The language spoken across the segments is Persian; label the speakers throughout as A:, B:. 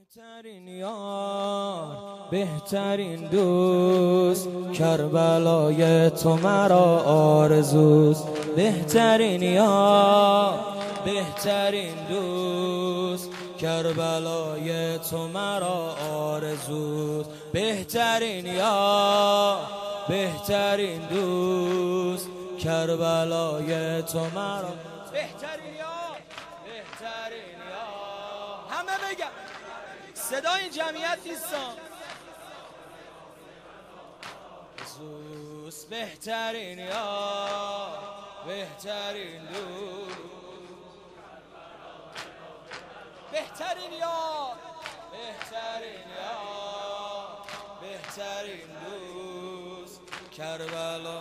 A: بهترین یار بهترین دوست کربلای تو مرا آرزوست. بهترین یار بهترین دوست کربلای تو مرا آرزوست. بهترین یار بهترین دوست کربلای تو مرا بهترین یار بهترین یار. همه بگم صدای جمعیت نیستم. زوس بهترین یار بهترین دوست بهترین یار بهترین یار بهترین دوست کربلا.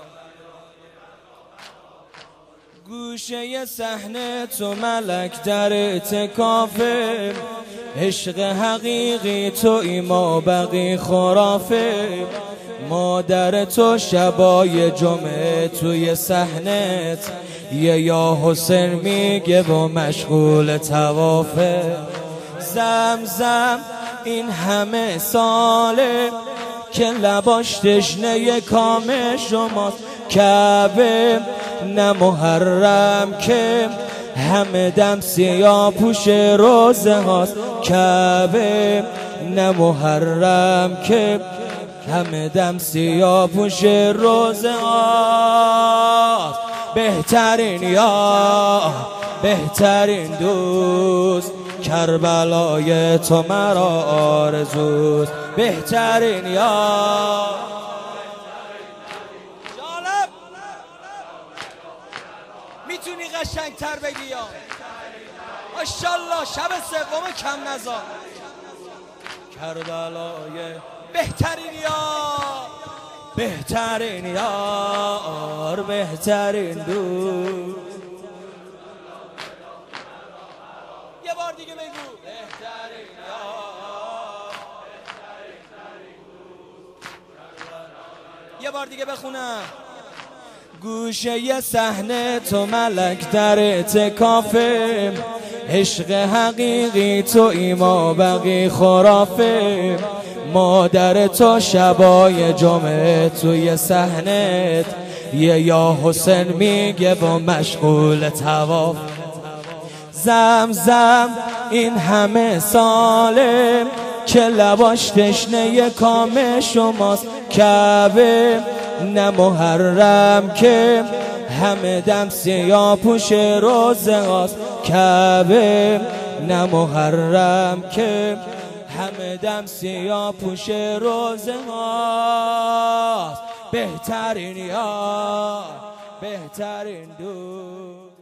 A: گوشه صحنه تو ملک در اعتکافه، عشق حقیقی توی ما بقی خرافه. مادر تو شبای جمعه توی صحنت یه یا حسین میگه و مشغول طوافه. زمزم این همه ساله که لباش تشنه کام شماست. کعبه نه محرم که همه دم سیاه پوش روزه هاست. کعبه نه محرم که همه دم سیاه پوش روزه هاست. بهترین یار بهترین دوست کربلای تو مرا آرزوست. بهترین یار جالب میتونی قشنگتر بگی یا ماشاءالله. شب سوم کم نزار کربلای بهترین یار بهترین یار بهترین دوست. یه بار دیگه بگو بهترین یار یه بار دیگه بخونم. گوشه صحنه تو ملک در اعتکافه، عشق حقیقی توی ما بقی خرافه. مادر تو شبای جمعه توی صحنت یه یا حسین میگه و مشغول طواف. زمزم این همه ساله که لباش تشنه کام شماست. کعبه نه محرم که همه دم سیاه پوش روزه هاست. کعبه نه محرم که همه دم سیاه پوش روزه هاست. بهترین یار بهترین دوست.